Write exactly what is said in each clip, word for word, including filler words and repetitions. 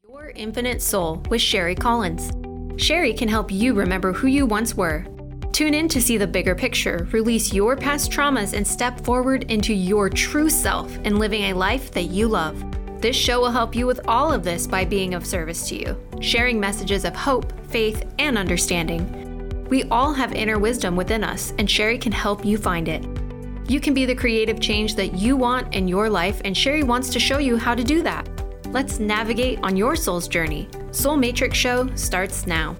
Your Infinite Soul with Sherry Collins. Sherry can help you remember who you once were. Tune in to see the bigger picture, release your past traumas, and step forward into your true self and living a life that you love. This show will help you with all of this by being of service to you, sharing messages of hope, faith, and understanding. We all have inner wisdom within us, and Sherry can help you find it. You can be the creative change that you want in your life, and Sherry wants to show you how to do that. Let's navigate on your soul's journey. Soul Matrix Show starts now.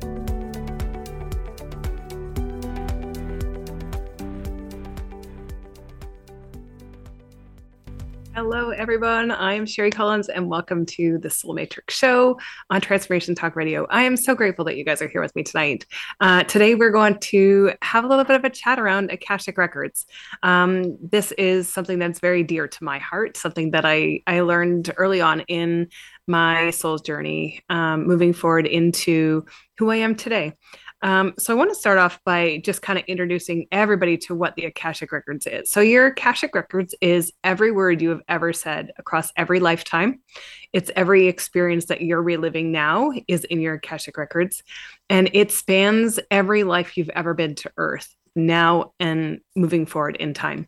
Hello, everyone. I'm Sherry Collins, and welcome to the Soul Matrix Show on Transformation Talk Radio. I am so grateful that you guys are here with me tonight. Uh, today, we're going to have a little bit of a chat around Akashic Records. Um, this is something that's very dear to my heart, something that I, I learned early on in my soul's journey, um, moving forward into who I am today. Um, so I want to start off by just kind of introducing everybody to what the Akashic Records is. So your Akashic Records is every word you have ever said across every lifetime. It's every experience that you're reliving now is in your Akashic Records. And it spans every life you've ever been to Earth, now and moving forward in time.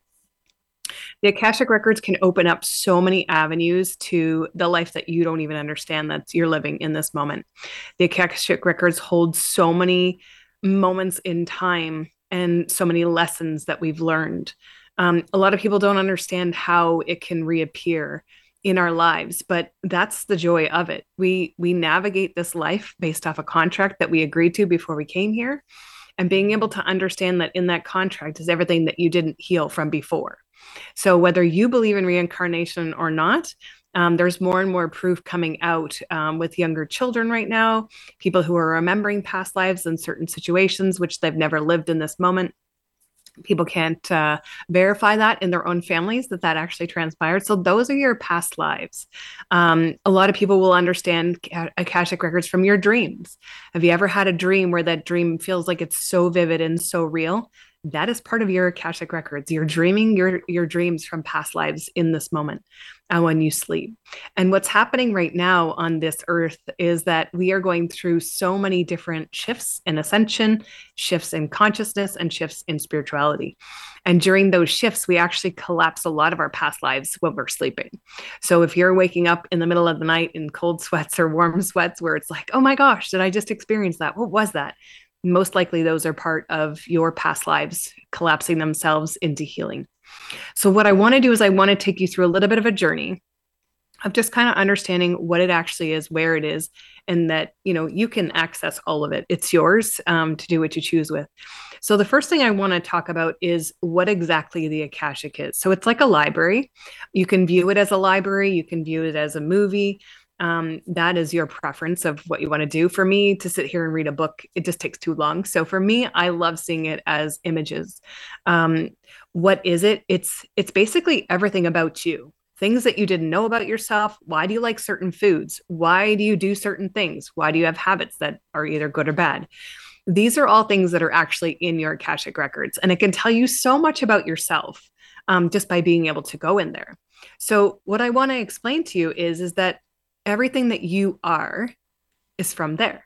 The Akashic Records can open up so many avenues to the life that you don't even understand that you're living in this moment. The Akashic Records hold so many moments in time and so many lessons that we've learned. Um, a lot of people don't understand how it can reappear in our lives, but that's the joy of it. We we navigate this life based off a contract that we agreed to before we came here, and being able to understand that in that contract is everything that you didn't heal from before. So whether you believe in reincarnation or not, um, there's more and more proof coming out um, with younger children right now, people who are remembering past lives in certain situations, which they've never lived in this moment. People can't uh, verify that in their own families that that actually transpired. So those are your past lives. Um, a lot of people will understand Akashic Records from your dreams. Have you ever had a dream where that dream feels like it's so vivid and so real? That is part of your Akashic Records. You're dreaming your, your dreams from past lives in this moment uh, when you sleep. And what's happening right now on this earth is that we are going through so many different shifts in ascension, shifts in consciousness, and shifts in spirituality. And during those shifts, we actually collapse a lot of our past lives when we're sleeping. So if you're waking up in the middle of the night in cold sweats or warm sweats where it's like, oh my gosh, did I just experience that? What was that? Most likely those are part of your past lives collapsing themselves into healing. So what I want to do is I want to take you through a little bit of a journey of just kind of understanding what it actually is, where it is, and that, you know, you can access all of it. It's yours um, to do what you choose with. So the first thing I want to talk about is what exactly the Akashic is. So it's like a library. You can view it as a library. You can view it as a movie. Um, that is your preference of what you want to do. For me, to sit here and read a book, it just takes too long. So for me, I love seeing it as images. Um, what is it? It's it's basically everything about you. Things that you didn't know about yourself. Why do you like certain foods? Why do you do certain things? Why do you have habits that are either good or bad? These are all things that are actually in your Akashic Records. And it can tell you so much about yourself um, just by being able to go in there. So what I want to explain to you is, is that everything that you are is from there.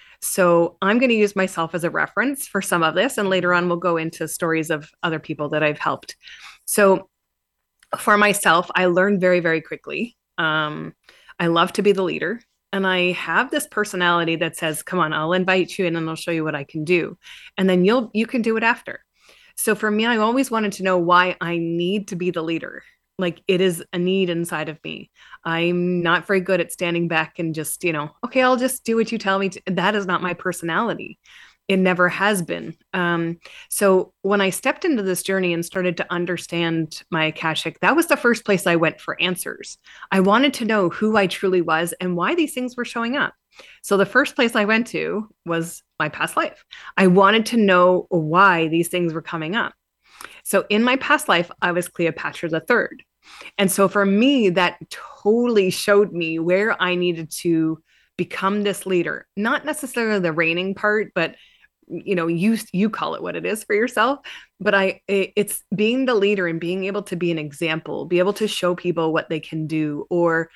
So I'm going to use myself as a reference for some of this. And later on, we'll go into stories of other people that I've helped. So for myself, I learned very, very quickly. Um, I love to be the leader. And I have this personality that says, come on, I'll invite you in and I'll show you what I can do. And then you'll, you can do it after. So for me, I always wanted to know why I need to be the leader. Like it is a need inside of me. I'm not very good at standing back and just, you know, okay, I'll just do what you tell me to. That is not my personality. It never has been. Um, so when I stepped into this journey and started to understand my Akashic, that was the first place I went for answers. I wanted to know who I truly was and why these things were showing up. So the first place I went to was my past life. I wanted to know why these things were coming up. So in my past life, I was Cleopatra the Third. And so for me, that totally showed me where I needed to become this leader, not necessarily the reigning part, but you know, you, you call it what it is for yourself, but I, it's being the leader and being able to be an example, be able to show people what they can do, or,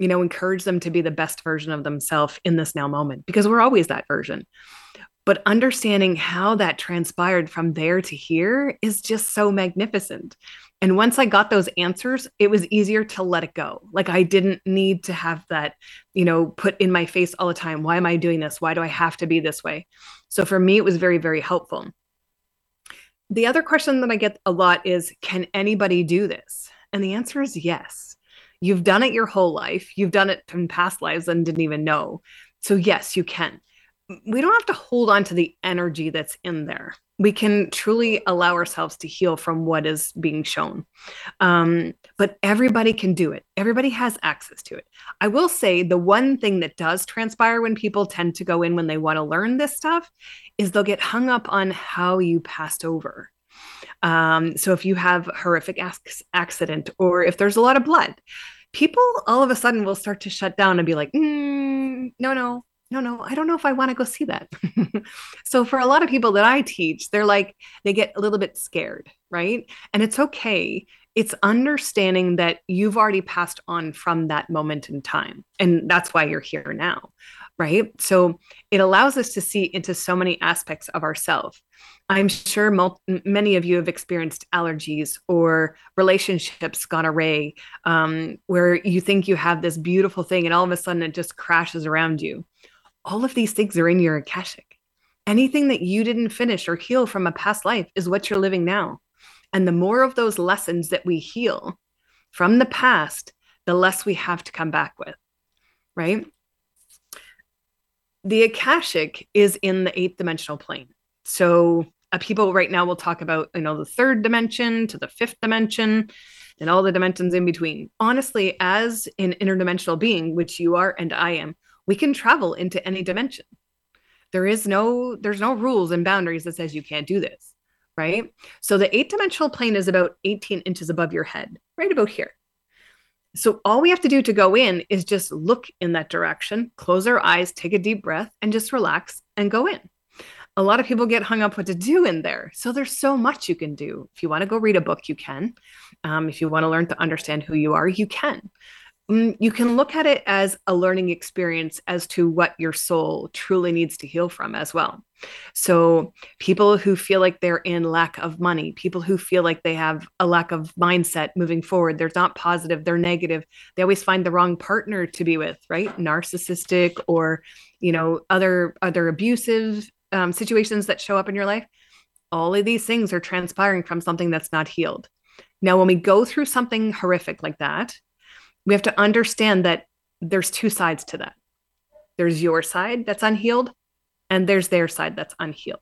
you know, encourage them to be the best version of themselves in this now moment, because we're always that version. But understanding how that transpired from there to here is just so magnificent. And once I got those answers, it was easier to let it go. Like I didn't need to have that, you know, put in my face all the time. Why am I doing this? Why do I have to be this way? So for me, it was very, very helpful. The other question that I get a lot is, can anybody do this? And the answer is yes. You've done it your whole life. You've done it in past lives and didn't even know. So yes, you can. We don't have to hold on to the energy that's in there. We can truly allow ourselves to heal from what is being shown. Um, but everybody can do it. Everybody has access to it. I will say the one thing that does transpire when people tend to go in when they want to learn this stuff is they'll get hung up on how you passed over. Um, so if you have a horrific ac- accident, or if there's a lot of blood, people all of a sudden will start to shut down and be like, mm, no, no, no, no, I don't know if I want to go see that. So for a lot of people that I teach, they're like, they get a little bit scared, right? And it's okay. It's understanding that you've already passed on from that moment in time. And that's why you're here now, right? So it allows us to see into so many aspects of ourselves. I'm sure mul- many of you have experienced allergies or relationships gone awry, um, where you think you have this beautiful thing and all of a sudden it just crashes around you. All of these things are in your Akashic. Anything that you didn't finish or heal from a past life is what you're living now. And the more of those lessons that we heal from the past, the less we have to come back with, right? The Akashic is in the eighth dimensional plane. So uh, people right now will talk about, you know, the third dimension to the fifth dimension and all the dimensions in between. Honestly, as an interdimensional being, which you are and I am, we can travel into any dimension. There is no, there's no rules and boundaries that says you can't do this, right? So the eight dimensional plane is about eighteen inches above your head, right about here. So all we have to do to go in is just look in that direction, close our eyes, take a deep breath, and just relax and go in. A lot of people get hung up what to do in there. So there's so much you can do. If you want to go read a book, you can. Um, if you want to learn to understand who you are, you can. You can look at it as a learning experience as to what your soul truly needs to heal from as well. So people who feel like they're in lack of money, people who feel like they have a lack of mindset moving forward, they're not positive, they're negative, they always find the wrong partner to be with, right? Narcissistic or, you know, other, other abusive um, situations that show up in your life. All of these things are transpiring from something that's not healed. Now, when we go through something horrific like that, we have to understand that there's two sides to that. There's your side that's unhealed, and there's their side that's unhealed.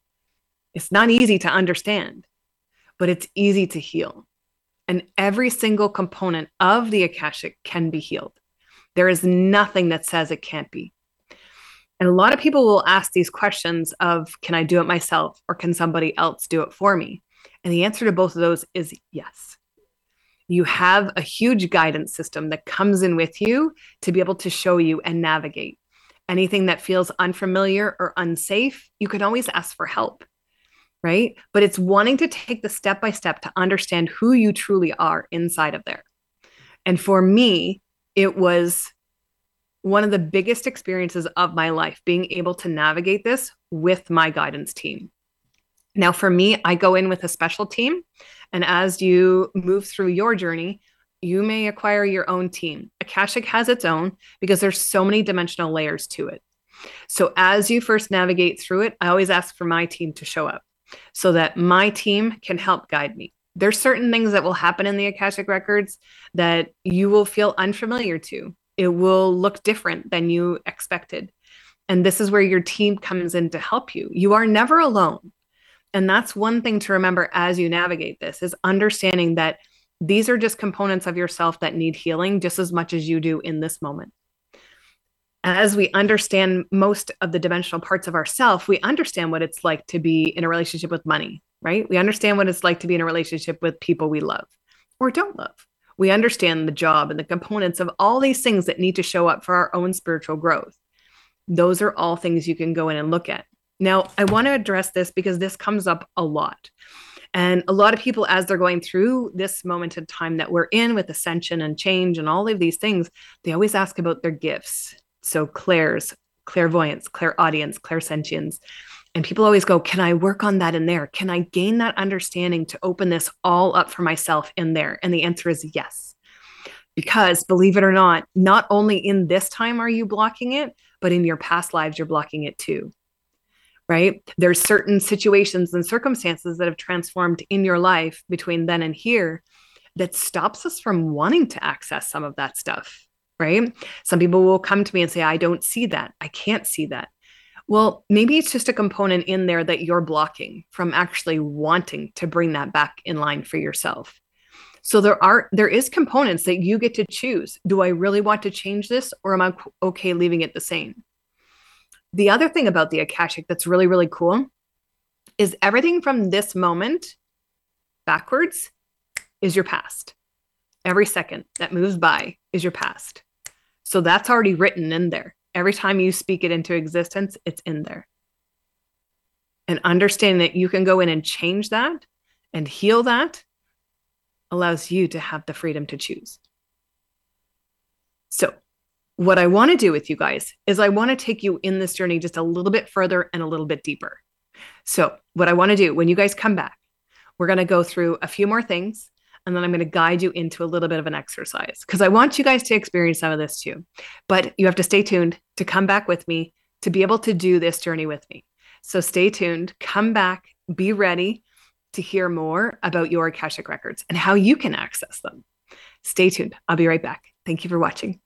It's not easy to understand, but it's easy to heal. And every single component of the Akashic can be healed. There is nothing that says it can't be. And a lot of people will ask these questions of, can I do it myself, or can somebody else do it for me? And the answer to both of those is yes. You have a huge guidance system that comes in with you to be able to show you and navigate. Anything that feels unfamiliar or unsafe, you can always ask for help, right? But it's wanting to take the step by step to understand who you truly are inside of there. And for me, it was one of the biggest experiences of my life, being able to navigate this with my guidance team. Now, for me, I go in with a special team. And as you move through your journey, you may acquire your own team. Akashic has its own because there's so many dimensional layers to it. So as you first navigate through it, I always ask for my team to show up so that my team can help guide me. There's certain things that will happen in the Akashic records that you will feel unfamiliar to. It will look different than you expected. And this is where your team comes in to help you. You are never alone. And that's one thing to remember as you navigate this, is understanding that these are just components of yourself that need healing just as much as you do in this moment. As we understand most of the dimensional parts of ourself, we understand what it's like to be in a relationship with money, right? We understand what it's like to be in a relationship with people we love or don't love. We understand the job and the components of all these things that need to show up for our own spiritual growth. Those are all things you can go in and look at. Now, I want to address this because this comes up a lot. And a lot of people, as they're going through this moment in time that we're in with ascension and change and all of these things, they always ask about their gifts. So clairs, clairvoyance, clairaudience, clairsentience. And people always go, can I work on that in there? Can I gain that understanding to open this all up for myself in there? And the answer is yes. Because believe it or not, not only in this time are you blocking it, but in your past lives, you're blocking it too. Right? There's certain situations and circumstances that have transformed in your life between then and here that stops us from wanting to access some of that stuff, right? Some people will come to me and say, I don't see that. I can't see that. Well, maybe it's just a component in there that you're blocking from actually wanting to bring that back in line for yourself. So there are, there is components that you get to choose. Do I really want to change this, or am I okay leaving it the same? The other thing about the Akashic that's really, really cool is everything from this moment backwards is your past. Every second that moves by is your past. So that's already written in there. Every time you speak it into existence, it's in there. And understanding that you can go in and change that and heal that allows you to have the freedom to choose. So what I want to do with you guys is I want to take you in this journey just a little bit further and a little bit deeper. So what I want to do when you guys come back, we're going to go through a few more things, and then I'm going to guide you into a little bit of an exercise because I want you guys to experience some of this too. But you have to stay tuned to come back with me to be able to do this journey with me. So stay tuned, come back, be ready to hear more about your Akashic records and how you can access them. Stay tuned. I'll be right back. Thank you for watching.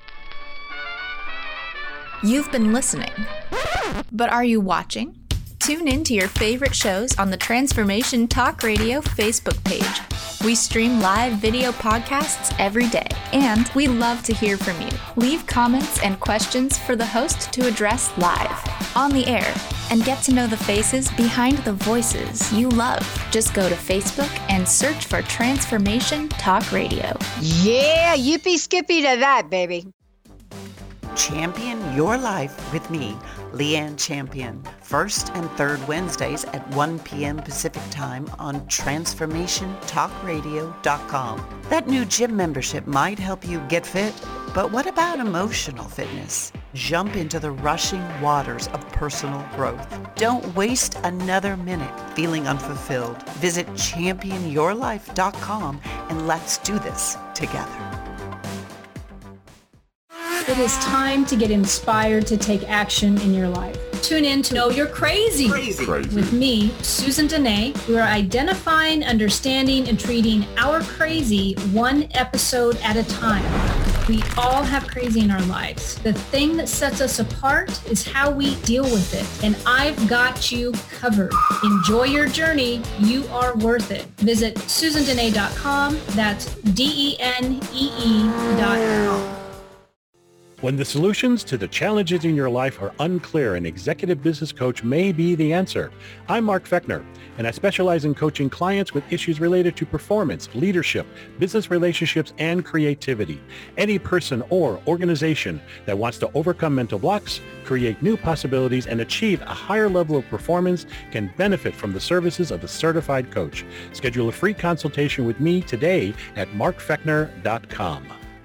You've been listening, but are you watching? Tune in to your favorite shows on the Transformation Talk Radio Facebook page. We stream live video podcasts every day, and we love to hear from you. Leave comments and questions for the host to address live, on the air, and get to know the faces behind the voices you love. Just go to Facebook and search for Transformation Talk Radio. Yeah, yippee skippy to that, baby. Champion Your Life with me, Leanne Champion, first and third Wednesdays at one p.m. Pacific Time on transformation talk radio dot com. That new gym membership might help you get fit, but what about emotional fitness? Jump into the rushing waters of personal growth. Don't waste another minute feeling unfulfilled. Visit champion your life dot com and let's do this together. It is time to get inspired to take action in your life. Tune in to Know You're Crazy, Crazy. Crazy. with me, Susan Dene. We are identifying, understanding, and treating our crazy one episode at a time. We all have crazy in our lives. The thing that sets us apart is how we deal with it. And I've got you covered. Enjoy your journey. You are worth it. Visit susan dene dot com. That's D E N E E dot com. When the solutions to the challenges in your life are unclear, an executive business coach may be the answer. I'm Mark Fechner, and I specialize in coaching clients with issues related to performance, leadership, business relationships, and creativity. Any person or organization that wants to overcome mental blocks, create new possibilities, and achieve a higher level of performance can benefit from the services of a certified coach. Schedule a free consultation with me today at mark fechner dot com.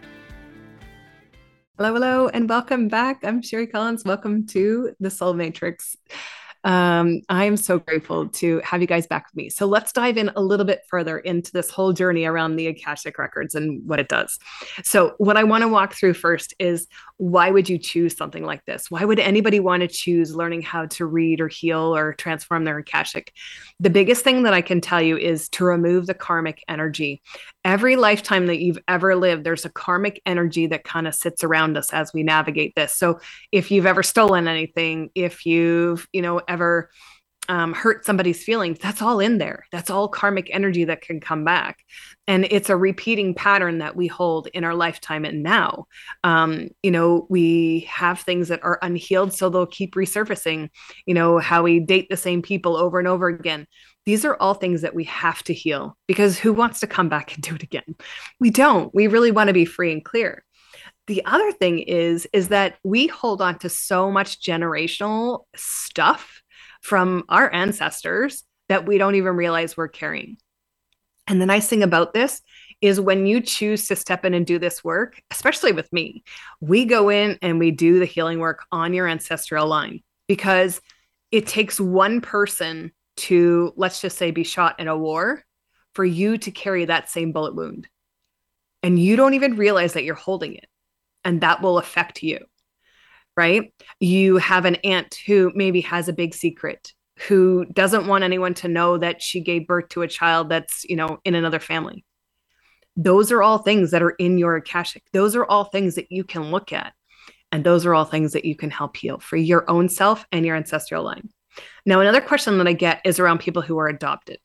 Hello, hello, and welcome back. I'm Sherry Collins. Welcome to the Soul Matrix. Um, I am so grateful to have you guys back with me. So let's dive in a little bit further into this whole journey around the Akashic Records and what it does. So what I want to walk through first is, why would you choose something like this? Why would anybody want to choose learning how to read or heal or transform their Akashic? The biggest thing that I can tell you is to remove the karmic energy. Every lifetime that you've ever lived, there's a karmic energy that kind of sits around us as we navigate this. So if you've ever stolen anything, if you've, you know, ever um, hurt somebody's feelings, that's all in there. That's all karmic energy that can come back. And it's a repeating pattern that we hold in our lifetime and now. Um, you know, we have things that are unhealed, so they'll keep resurfacing. You know, how we date the same people over and over again. These are all things that we have to heal, because who wants to come back and do it again? We don't. We really want to be free and clear. The other thing is, is that we hold on to so much generational stuff from our ancestors that we don't even realize we're carrying. And the nice thing about this is when you choose to step in and do this work, especially with me, we go in and we do the healing work on your ancestral line, because it takes one person to, let's just say, be shot in a war for you to carry that same bullet wound. And you don't even realize that you're holding it. And that will affect you, right? You have an aunt who maybe has a big secret, who doesn't want anyone to know that she gave birth to a child that's, you know, in another family. Those are all things that are in your Akashic. Those are all things that you can look at. And those are all things that you can help heal for your own self and your ancestral line. Now, another question that I get is around people who are adopted.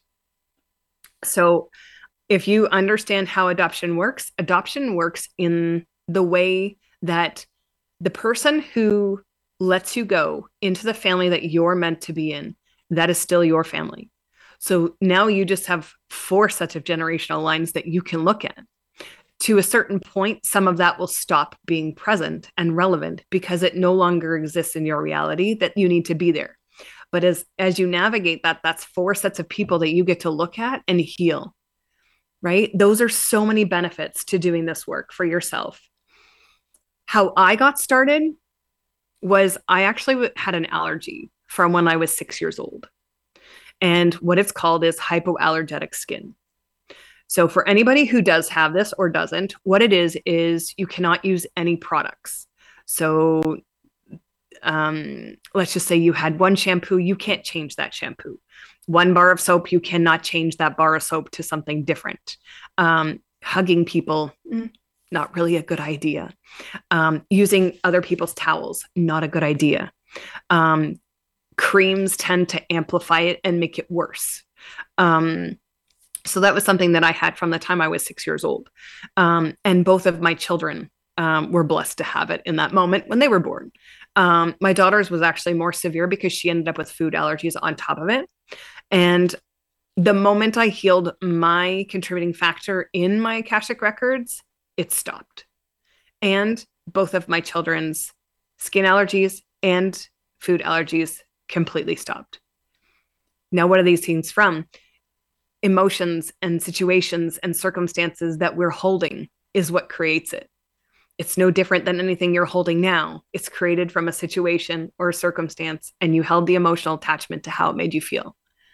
So if you understand how adoption works, adoption works in the way that the person who lets you go into the family that you're meant to be in, that is still your family. So now you just have four sets of generational lines that you can look at. To a certain point, some of that will stop being present and relevant because it no longer exists in your reality that you need to be there. But as, as you navigate that, that's four sets of people that you get to look at and heal, right? Those are so many benefits to doing this work for yourself. How I got started was I actually had an allergy from when I was six years old. And what it's called is hypoallergenic skin. So for anybody who does have this or doesn't, what it is, is you cannot use any products. So um, let's just say you had one shampoo, you can't change that shampoo. One bar of soap, you cannot change that bar of soap to something different. Um, hugging people, not really a good idea. Um, using other people's towels, not a good idea. Um, creams tend to amplify it and make it worse. Um, so that was something that I had from the time I was six years old. Um, and both of my children um, were blessed to have it in that moment when they were born. Um, my daughter's was actually more severe because she ended up with food allergies on top of it. And the moment I healed my contributing factor in my Akashic records, it stopped. And both of my children's skin allergies and food allergies completely stopped. Now, what are these things from? Emotions and situations and circumstances that we're holding is what creates it. It's no different than anything you're holding now. It's created from a situation or a circumstance, and you held the emotional attachment to how it made you feel.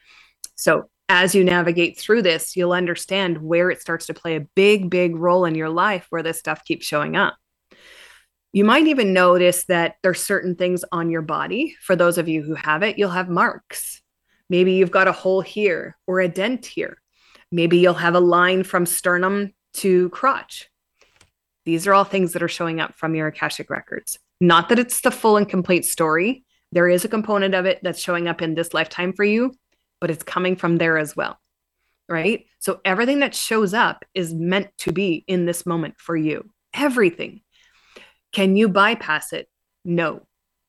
So as you navigate through this, you'll understand where it starts to play a big, big role in your life where this stuff keeps showing up. You might even notice that there's certain things on your body. For those of you who have it, you'll have marks. Maybe you've got a hole here or a dent here. Maybe you'll have a line from sternum to crotch. These are all things that are showing up from your Akashic records. Not that it's the full and complete story. There is a component of it that's showing up in this lifetime for you, but it's coming from there as well, right? So everything that shows up is meant to be in this moment for you. Everything. Can you bypass it? No.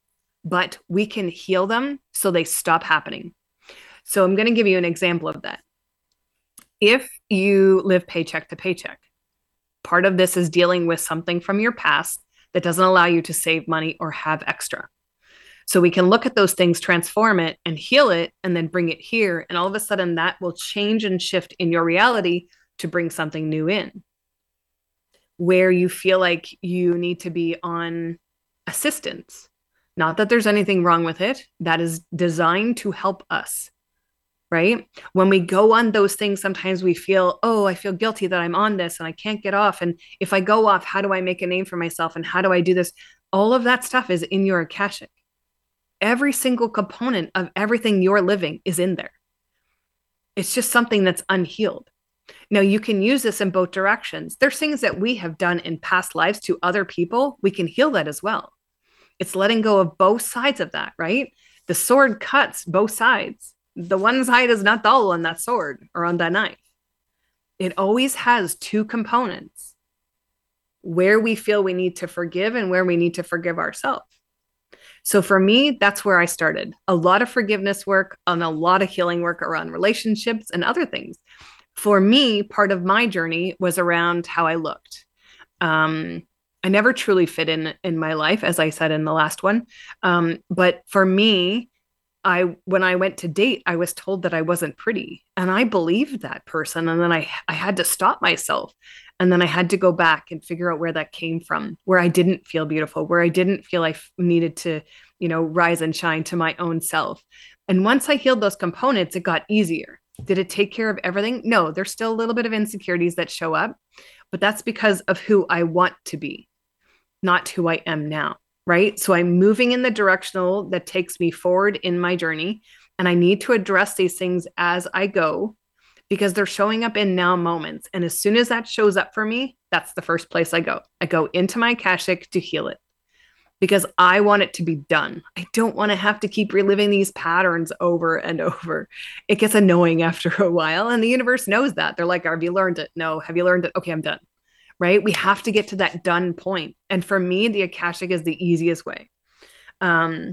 But we can heal them so they stop happening. So I'm going to give you an example of that. If you live paycheck to paycheck, part of this is dealing with something from your past that doesn't allow you to save money or have extra. So we can look at those things, transform it and heal it, and then bring it here. And all of a sudden that will change and shift in your reality to bring something new in. Where you feel like you need to be on assistance. Not that there's anything wrong with it. That is designed to help us. Right? When we go on those things, sometimes we feel, oh, I feel guilty that I'm on this and I can't get off. And if I go off, how do I make a name for myself? And how do I do this? All of that stuff is in your Akashic. Every single component of everything you're living is in there. It's just something that's unhealed. Now, you can use this in both directions. There's things that we have done in past lives to other people. We can heal that as well. It's letting go of both sides of that, right? The sword cuts both sides. The one side is not dull on that sword or on that knife. It always has two components, where we feel we need to forgive and where we need to forgive ourselves. So for me, that's where I started. A lot of forgiveness work and a lot of healing work around relationships and other things. For me, part of my journey was around how I looked. Um, I never truly fit in in my life, as I said in the last one. Um, but for me, I, when I went to date, I was told that I wasn't pretty, and I believed that person. And then I, I had to stop myself. And then I had to go back and figure out where that came from, where I didn't feel beautiful, where I didn't feel I f- needed to, you know, rise and shine to my own self. And once I healed those components, it got easier. Did it take care of everything? No, there's still a little bit of insecurities that show up, but that's because of who I want to be, not who I am now, right? So I'm moving in the directional that takes me forward in my journey, and I need to address these things as I go because they're showing up in now moments. And as soon as that shows up for me, that's the first place I go. I go into my Akashic to heal it because I want it to be done. I don't want to have to keep reliving these patterns over and over. It gets annoying after a while, and the universe knows that. They're like, have you learned it? No. Have you learned it? Okay, I'm done. Right? We have to get to that done point. And for me, the Akashic is the easiest way. Um,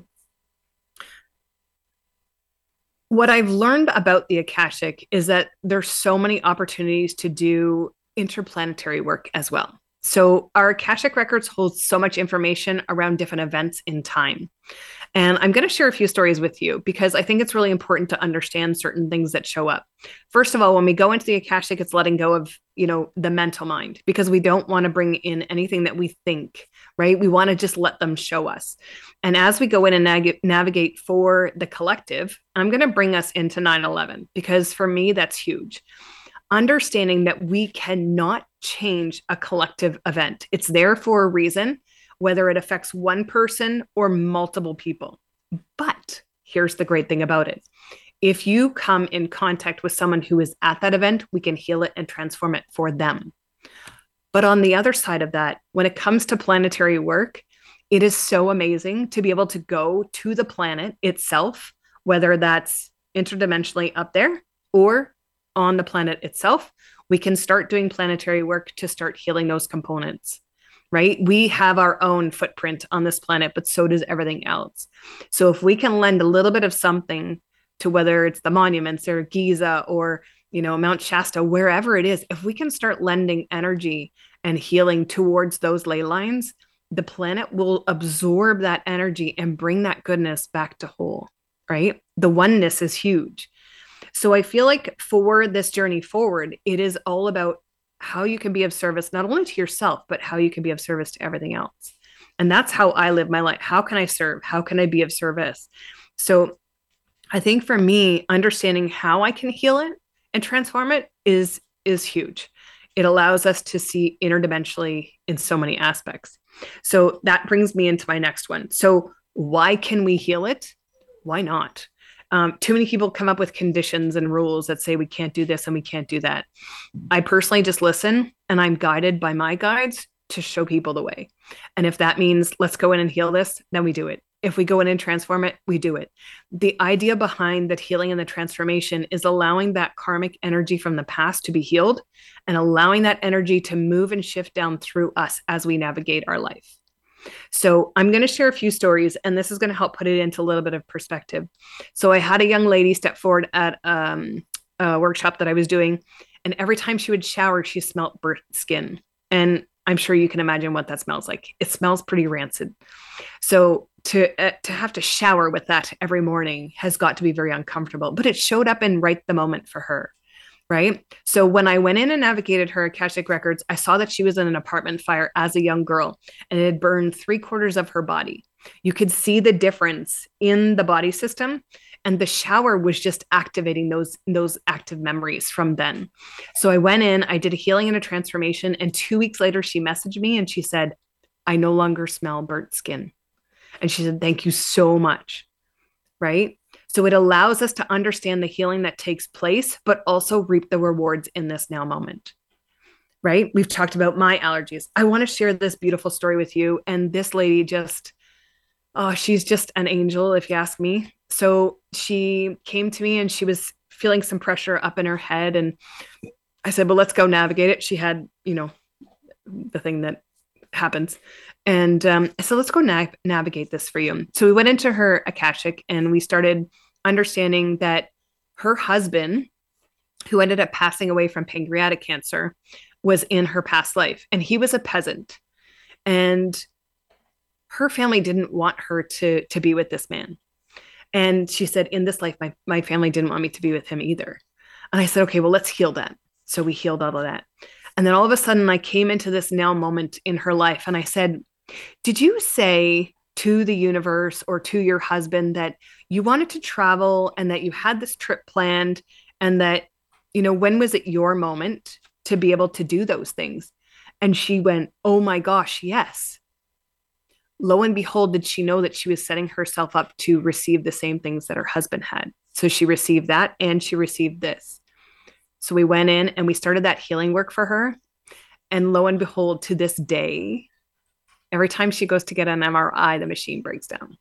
what I've learned about the Akashic is that there's so many opportunities to do interplanetary work as well. So our Akashic records hold so much information around different events in time. And I'm going to share a few stories with you because I think it's really important to understand certain things that show up. First of all, when we go into the Akashic, it's letting go of, you know, the mental mind because we don't want to bring in anything that we think, right? We want to just let them show us. And as we go in and nag- navigate for the collective, I'm going to bring us into nine eleven because for me, that's huge. Understanding that we cannot change a collective event. It's there for a reason, whether it affects one person or multiple people. But here's the great thing about it. If you come in contact with someone who is at that event, we can heal it and transform it for them. But on the other side of that, when it comes to planetary work, it is so amazing to be able to go to the planet itself, whether that's interdimensionally up there or on the planet itself. We can start doing planetary work to start healing those components, right? We have our own footprint on this planet, but so does everything else. So if we can lend a little bit of something to whether it's the monuments or Giza or, you know, Mount Shasta, wherever it is, if we can start lending energy and healing towards those ley lines, the planet will absorb that energy and bring that goodness back to whole, right? The oneness is huge. So I feel like for this journey forward, it is all about how you can be of service, not only to yourself, but how you can be of service to everything else. And that's how I live my life. How can I serve? How can I be of service? So I think for me, understanding how I can heal it and transform it is, is huge. It allows us to see interdimensionally in so many aspects. So that brings me into my next one. So why can we heal it? Why not? Um, too many people come up with conditions and rules that say we can't do this and we can't do that. I personally just listen, and I'm guided by my guides to show people the way. And if that means let's go in and heal this, then we do it. If we go in and transform it, we do it. The idea behind the healing and the transformation is allowing that karmic energy from the past to be healed and allowing that energy to move and shift down through us as we navigate our life. So I'm going to share a few stories, and this is going to help put it into a little bit of perspective. So I had a young lady step forward at um, a workshop that I was doing, and every time she would shower, she smelled burnt skin. And I'm sure you can imagine what that smells like. It smells pretty rancid. So to uh, to have to shower with that every morning has got to be very uncomfortable, but it showed up in right the moment for her. Right. So when I went in and navigated her Akashic records, I saw that she was in an apartment fire as a young girl, and it had burned three quarters of her body. You could see the difference in the body system, and the shower was just activating those, those active memories from then. So I went in, I did a healing and a transformation, and two weeks later, she messaged me and she said, I no longer smell burnt skin. And she said, thank you so much. Right. So it allows us to understand the healing that takes place, but also reap the rewards in this now moment, right? We've talked about my allergies. I want to share this beautiful story with you. And this lady just, oh, she's just an angel, if you ask me. So she came to me and she was feeling some pressure up in her head. And I said, well, let's go navigate it. She had, you know, the thing that happens. And um, I said, let's go na- navigate this for you. So we went into her Akashic and we started understanding that her husband, who ended up passing away from pancreatic cancer, was in her past life. And he was a peasant. And her family didn't want her to, to be with this man. And she said, in this life, my, my family didn't want me to be with him either. And I said, okay, well, let's heal that. So we healed all of that. And then all of a sudden I came into this now moment in her life. And I said, did you say to the universe or to your husband that you wanted to travel and that you had this trip planned and that, you know, when was it your moment to be able to do those things? And she went, oh my gosh, yes. Lo and behold, did she know that she was setting herself up to receive the same things that her husband had. So she received that and she received this. So we went in and we started that healing work for her. And lo and behold, to this day, every time she goes to get an M R I, the machine breaks down.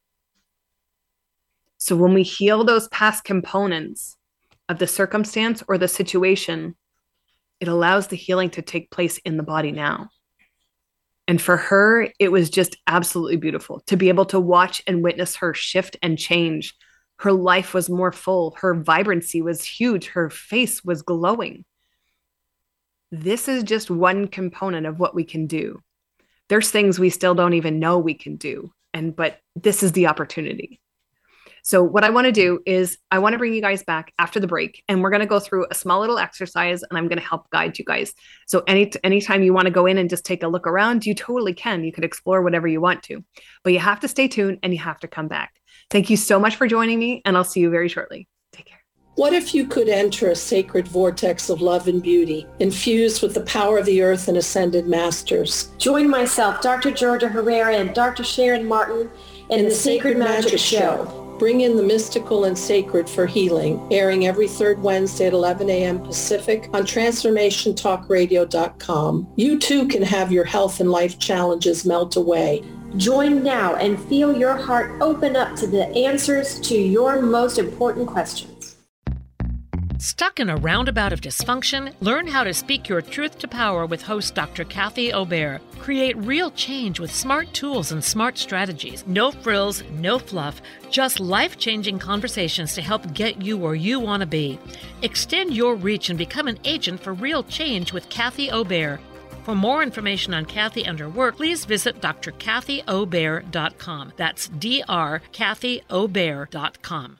So when we heal those past components of the circumstance or the situation, it allows the healing to take place in the body now. And for her, it was just absolutely beautiful to be able to watch and witness her shift and change. Her life was more full. Her vibrancy was huge. Her face was glowing. This is just one component of what we can do. There's things we still don't even know we can do. And, but this is the opportunity. So what I want to do is I want to bring you guys back after the break, and we're going to go through a small little exercise, and I'm going to help guide you guys. So any anytime you want to go in and just take a look around, you totally can. You could explore whatever you want to, but you have to stay tuned and you have to come back. Thank you so much for joining me, and I'll see you very shortly. Take care. What if you could enter a sacred vortex of love and beauty, infused with the power of the earth and ascended masters? Join myself, Doctor Georgia Herrera, and Doctor Sharon Martin in, in the, the Sacred, Sacred Magic, Magic Show. Show. Bring in the mystical and sacred for healing, airing every third Wednesday at eleven a.m. Pacific on transformation talk radio dot com. You too can have your health and life challenges melt away. Join now and feel your heart open up to the answers to your most important questions. Stuck in a roundabout of dysfunction? Learn how to speak your truth to power with host Doctor Kathy Obear. Create real change with smart tools and smart strategies. No frills, no fluff, just life-changing conversations to help get you where you want to be. Extend your reach and become an agent for real change with Kathy Obear. For more information on Kathy and her work, please visit d r kathy obear dot com. That's D R kathy obear dot com.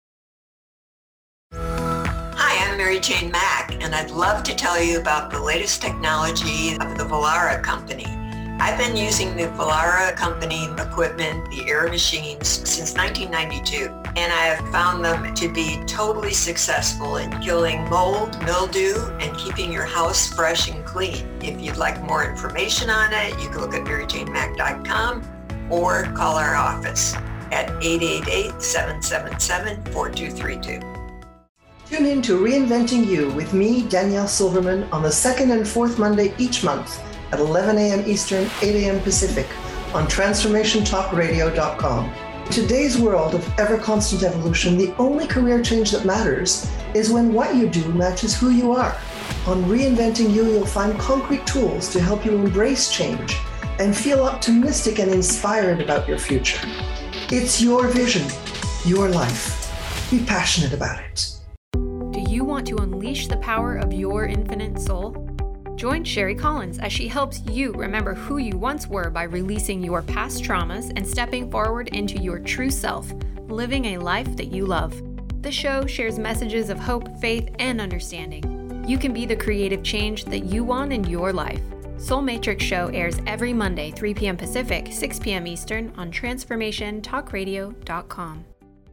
Hi, I'm Mary Jane Mack, and I'd love to tell you about the latest technology of the Vollara company. I've been using the Vollara company equipment, the air machines, since nineteen ninety-two, and I have found them to be totally successful in killing mold, mildew, and keeping your house fresh and clean. If you'd like more information on it, you can look at mary jane mack dot com or call our office at eight eight eight, seven seven seven, four two three two. Tune in to Reinventing You with me, Danielle Silverman, on the second and fourth Monday each month at eleven a.m. Eastern, eight a.m. Pacific on transformation talk radio dot com. In today's world of ever-constant evolution, the only career change that matters is when what you do matches who you are. On Reinventing You, you'll find concrete tools to help you embrace change and feel optimistic and inspired about your future. It's your vision, your life. Be passionate about it. Do you want to unleash the power of your infinite soul? Join Sherry Collins as she helps you remember who you once were by releasing your past traumas and stepping forward into your true self, living a life that you love. The show shares messages of hope, faith, and understanding. You can be the creative change that you want in your life. Soul Matrix Show airs every Monday, three p.m. Pacific, six p.m. Eastern on transformation talk radio dot com.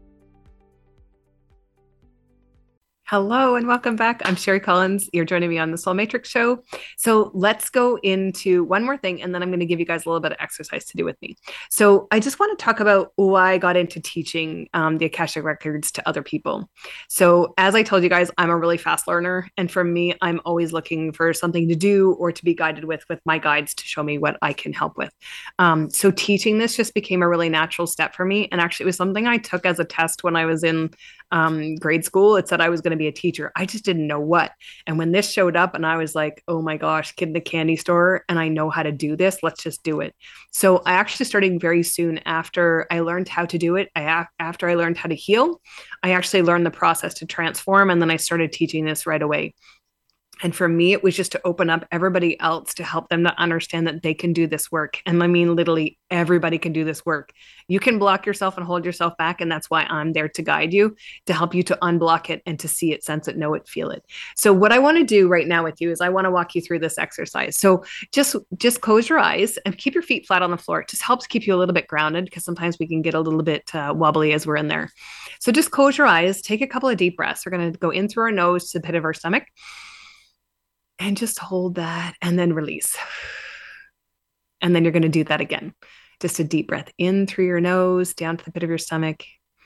Hello and welcome back. I'm Sherry Collins. You're joining me on the Soul Matrix Show. So let's go into one more thing, and then I'm going to give you guys a little bit of exercise to do with me. So I just want to talk about why I got into teaching um, the Akashic Records to other people. So as I told you guys, I'm a really fast learner. And for me, I'm always looking for something to do or to be guided with, with my guides to show me what I can help with. Um, so teaching this just became a really natural step for me. And actually it was something I took as a test when I was in um, grade school. It said I was going to be a teacher. I just didn't know what. And when this showed up and I was like, oh my gosh, kid in the candy store, and I know how to do this, let's just do it. So I actually started very soon after I learned how to do it. I, after I learned how to heal, I actually learned the process to transform. And then I started teaching this right away. And for me, it was just to open up everybody else to help them to understand that they can do this work. And I mean, literally everybody can do this work. You can block yourself and hold yourself back. And that's why I'm there to guide you, to help you to unblock it and to see it, sense it, know it, feel it. So what I want to do right now with you is I want to walk you through this exercise. So just, just close your eyes and keep your feet flat on the floor. It just helps keep you a little bit grounded, because sometimes we can get a little bit uh, wobbly as we're in there. So just close your eyes, take a couple of deep breaths. We're going to go in through our nose to the pit of our stomach. And just hold that and then release. And then you're going to do that again. Just a deep breath in through your nose, down to the pit of your stomach.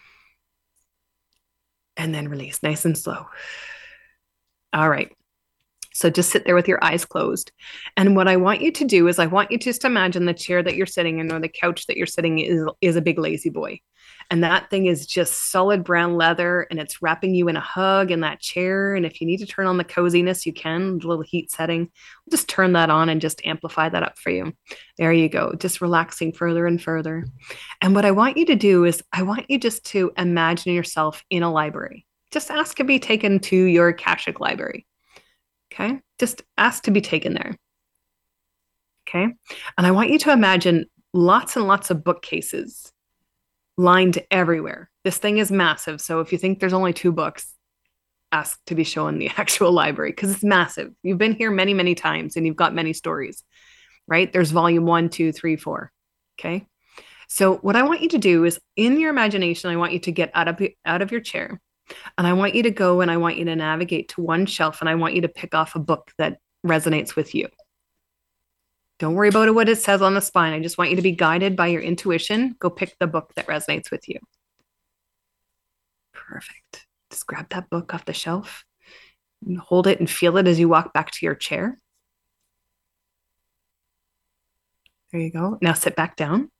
And then release, nice and slow. All right. So just sit there with your eyes closed. And what I want you to do is I want you to just imagine the chair that you're sitting in or the couch that you're sitting in is, is a big lazy boy. And that thing is just solid brown leather, and it's wrapping you in a hug in that chair. And if you need to turn on the coziness, you can, the little heat setting. Just turn that on and just amplify that up for you. There you go. Just relaxing further and further. And what I want you to do is I want you just to imagine yourself in a library. Just ask to be taken to your Akashic library. Okay. Just ask to be taken there. Okay. And I want you to imagine lots and lots of bookcases lined everywhere. This thing is massive. So if you think there's only two books, ask to be shown the actual library, because it's massive. You've been here many, many times and you've got many stories, right? There's volume one, two, three, four. Okay. So what I want you to do is in your imagination, I want you to get out of, out of your chair, and I want you to go and I want you to navigate to one shelf, and I want you to pick off a book that resonates with you. Don't worry about what it says on the spine. I just want you to be guided by your intuition. Go pick the book that resonates with you. Perfect. Just grab that book off the shelf and hold it and feel it as you walk back to your chair. There you go. Now sit back down.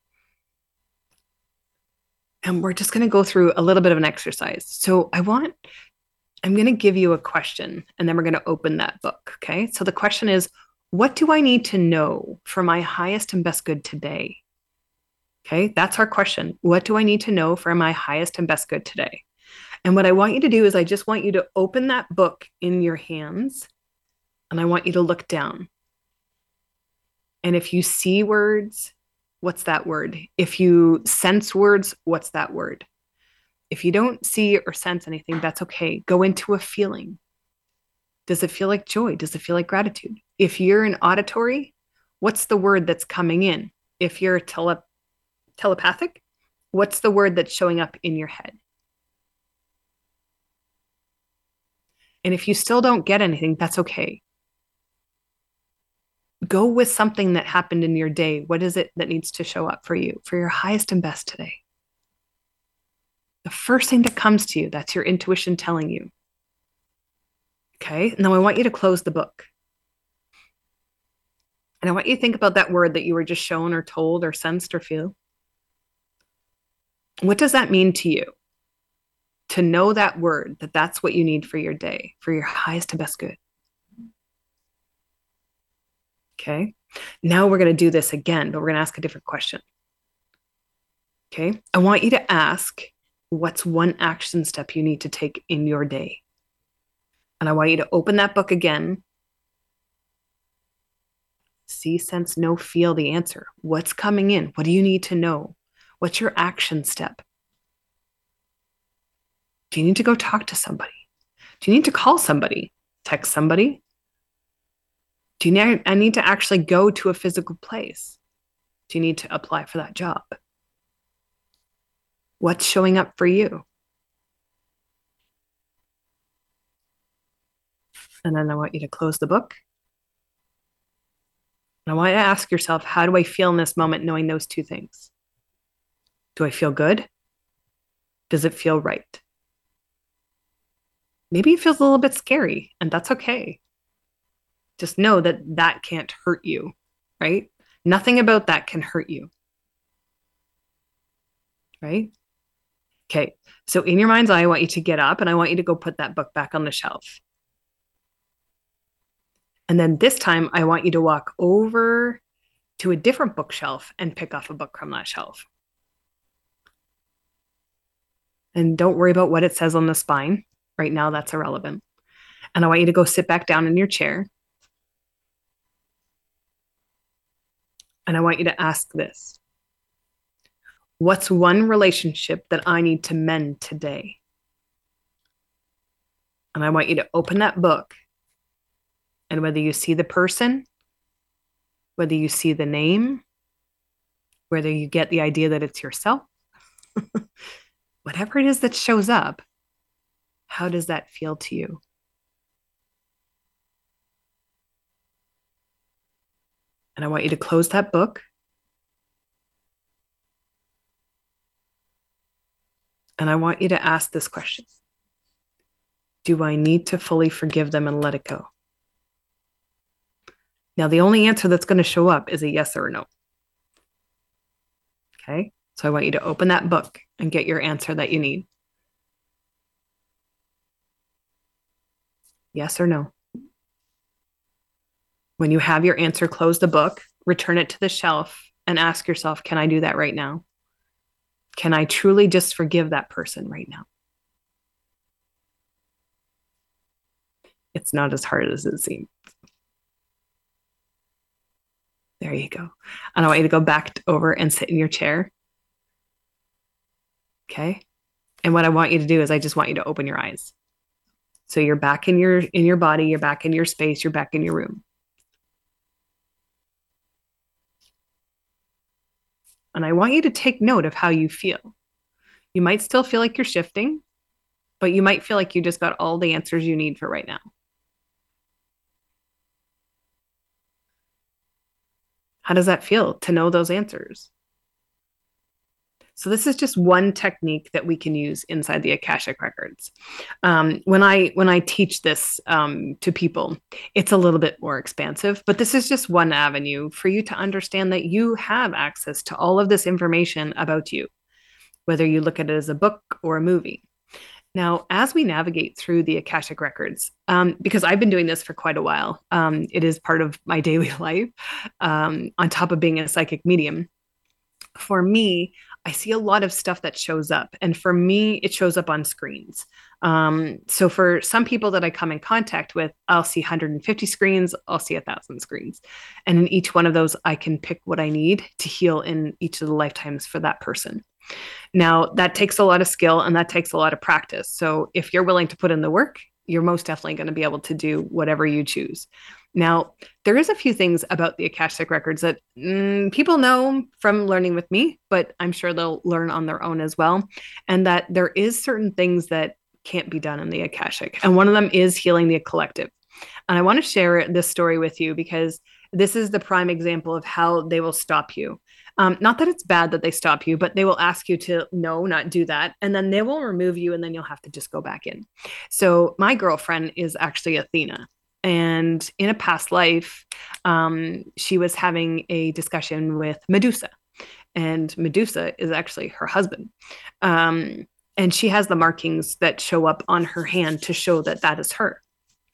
And we're just going to go through a little bit of an exercise. So I want, I'm going to give you a question, and then we're going to open that book. Okay. So the question is, what do I need to know for my highest and best good today? Okay, that's our question. What do I need to know for my highest and best good today? And what I want you to do is I just want you to open that book in your hands, and I want you to look down. And if you see words, what's that word? If you sense words, what's that word? If you don't see or sense anything, that's okay. Go into a feeling. Does it feel like joy? Does it feel like gratitude? If you're an auditory, what's the word that's coming in? If you're tele- telepathic, what's the word that's showing up in your head? And if you still don't get anything, that's okay. Go with something that happened in your day. What is it that needs to show up for you, for your highest and best today? The first thing that comes to you, that's your intuition telling you. Okay, now I want you to close the book. And I want you to think about that word that you were just shown or told or sensed or feel. What does that mean to you? To know that word, that that's what you need for your day, for your highest and best good. Okay, now we're going to do this again, but we're going to ask a different question. Okay, I want you to ask, what's one action step you need to take in your day? And I want you to open that book again. See, sense, know, feel the answer. What's coming in? What do you need to know? What's your action step? Do you need to go talk to somebody? Do you need to call somebody? Text somebody? Do you need, I need to actually go to a physical place? Do you need to apply for that job? What's showing up for you? And then I want you to close the book. And I want you to ask yourself, how do I feel in this moment knowing those two things? Do I feel good? Does it feel right? Maybe it feels a little bit scary, and that's okay. Just know that that can't hurt you, right? Nothing about that can hurt you, right? Okay, so in your mind's eye, I want you to get up and I want you to go put that book back on the shelf. And then this time, I want you to walk over to a different bookshelf and pick off a book from that shelf. And don't worry about what it says on the spine. Right now, that's irrelevant. And I want you to go sit back down in your chair. And I want you to ask this. What's one relationship that I need to mend today? And I want you to open that book. And whether you see the person, whether you see the name, whether you get the idea that it's yourself, whatever it is that shows up, how does that feel to you? And I want you to close that book. And I want you to ask this question. Do I need to fully forgive them and let it go? Now, the only answer that's going to show up is a yes or a no. Okay? So I want you to open that book and get your answer that you need. Yes or no? When you have your answer, close the book, return it to the shelf, and ask yourself, can I do that right now? Can I truly just forgive that person right now? It's not as hard as it seems. There you go. And I want you to go back over and sit in your chair. Okay? And what I want you to do is I just want you to open your eyes. So you're back in your in your body, you're back in your space, you're back in your room. And I want you to take note of how you feel. You might still feel like you're shifting, but you might feel like you just got all the answers you need for right now. How does that feel to know those answers? So this is just one technique that we can use inside the Akashic Records. Um, when I when I teach this um, to people, it's a little bit more expansive, but this is just one avenue for you to understand that you have access to all of this information about you, whether you look at it as a book or a movie. Now, as we navigate through the Akashic Records, um, because I've been doing this for quite a while, um, it is part of my daily life, um, on top of being a psychic medium. For me, I see a lot of stuff that shows up. And for me, it shows up on screens. Um, so for some people that I come in contact with, I'll see one hundred fifty screens, I'll see a thousand screens. And in each one of those, I can pick what I need to heal in each of the lifetimes for that person. Now, that takes a lot of skill and that takes a lot of practice. So if you're willing to put in the work, you're most definitely going to be able to do whatever you choose. Now, there is a few things about the Akashic Records that mm, people know from learning with me, but I'm sure they'll learn on their own as well. And that there is certain things that can't be done in the Akashic. And one of them is healing the collective. And I want to share this story with you because this is the prime example of how they will stop you. Um, not that it's bad that they stop you, but they will ask you to no, not do that. And then they will remove you and then you'll have to just go back in. So my girlfriend is actually Athena. And in a past life, um, she was having a discussion with Medusa. And Medusa is actually her husband. Um, and she has the markings that show up on her hand to show that that is her